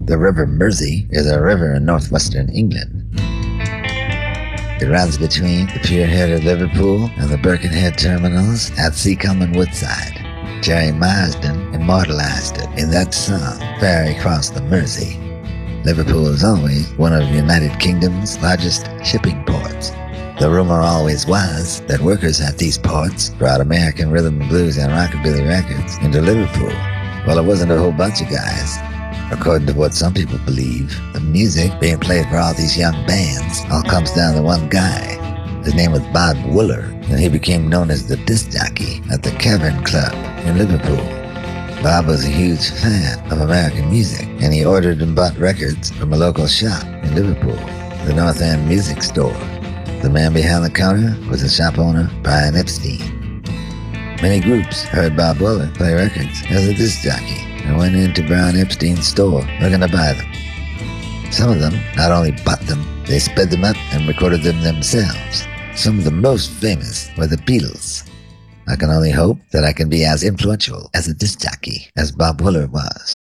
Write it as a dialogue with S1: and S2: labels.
S1: The River Mersey is a river in northwestern England. It runs between the Pierhead of Liverpool and the Birkenhead terminals at Seacombe and Woodside. Jerry Marsden immortalized it in that song, Ferry Across the Mersey. Liverpool is always one of the United Kingdom's largest shipping ports. The rumor always was that workers at these ports brought American rhythm and blues and rockabilly records into Liverpool. Well, it wasn't a whole bunch of guys. According to what some people believe, the music being played for all these young bands all comes down to one guy. His name was Bob Wooler, and he became known as the disc jockey at the Cavern Club in Liverpool. Bob was a huge fan of American music, and he ordered and bought records from a local shop in Liverpool, the North End Music Store. The man behind the counter was the shop owner, Brian Epstein. Many groups heard Bob Wooler play records as a disc jockey and went into Brian Epstein's store looking to buy them. Some of them not only bought them, they sped them up and recorded them themselves. Some of the most famous were the Beatles. I can only hope that I can be as influential as a disc jockey as Bob Wooler was.